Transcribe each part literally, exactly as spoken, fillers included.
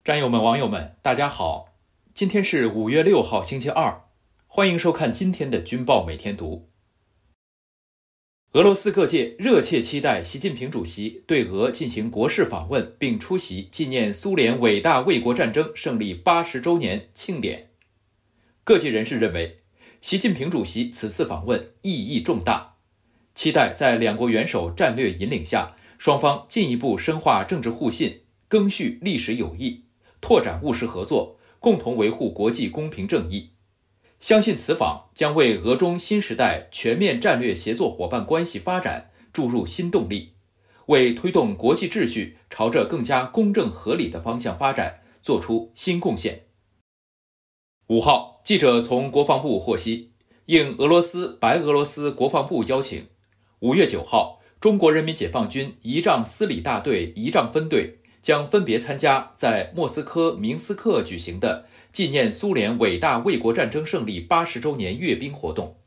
战友们、网友们，大家好！今天是五月六号，星期二，欢迎收看今天的军报每天读。俄罗斯各界热切期待习近平主席对俄进行国事访问，并出席纪念苏联伟大卫国战争胜利八十周年庆典。各界人士认为，习近平主席此次访问意义重大，期待在两国元首战略引领下，双方进一步深化政治互信，赓续历史友谊，拓展务实合作，共同维护国际公平正义。相信此访将为俄中新时代全面战略协作伙伴关系发展注入新动力，为推动国际秩序朝着更加公正合理的方向发展做出新贡献。五号，记者从国防部获悉，应俄罗斯、白俄罗斯国防部邀请，五月九号，中国人民解放军仪仗司礼大队仪仗分队将分别参加在莫斯科明斯克举行的纪念苏联伟大卫国战争胜利八十周年阅兵活动。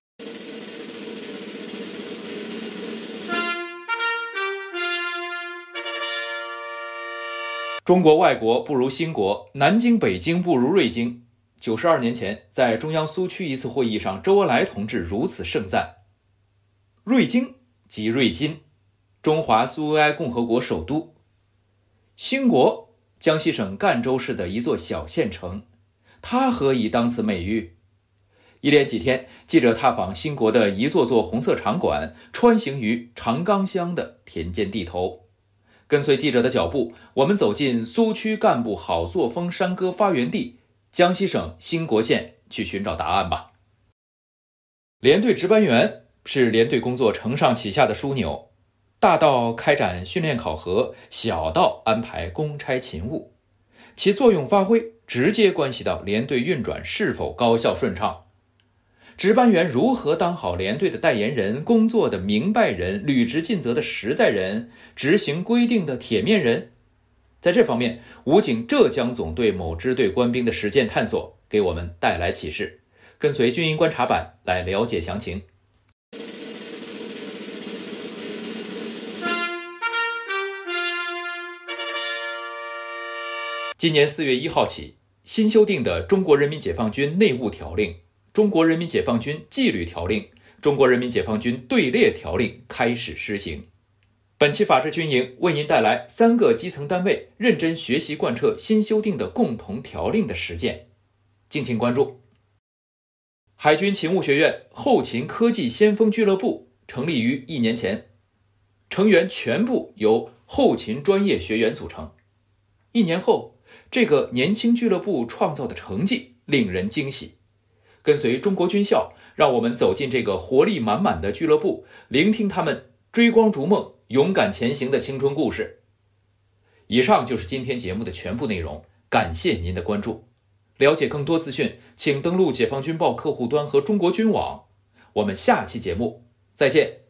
中国外国不如兴国，南京北京不如瑞京。九十二年前，在中央苏区一次会议上，周恩来同志如此盛赞：瑞京即瑞金，中华苏维埃共和国首都。兴国，江西省赣州市的一座小县城，它何以当此美誉？一连几天，记者踏访兴国的一座座红色场馆，穿行于长冈乡的田间地头。跟随记者的脚步，我们走进苏区干部好作风山歌发源地江西省兴国县，去寻找答案吧。连队值班员是连队工作承上启下的枢纽，大到开展训练考核，小到安排公差勤务，其作用发挥直接关系到连队运转是否高效顺畅。值班员如何当好连队的代言人，工作的明白人，履职尽责的实在人，执行规定的铁面人？在这方面，武警浙江总队某支队官兵的实践探索给我们带来启示。跟随军营观察版来了解详情。今年四月一号起，新修订的《中国人民解放军内务条令》、《中国人民解放军纪律条令》、《中国人民解放军队列条令》开始施行。本期法治军营为您带来三个基层单位认真学习贯彻新修订的共同条令的实践，敬请关注。海军勤务学院后勤科技先锋俱乐部成立于一年前，成员全部由后勤专业学员组成。一年后，这个年轻俱乐部创造的成绩令人惊喜。跟随中国军校，让我们走进这个活力满满的俱乐部，聆听他们追光逐梦、勇敢前行的青春故事。以上就是今天节目的全部内容，感谢您的关注。了解更多资讯，请登录解放军报客户端和中国军网。我们下期节目再见。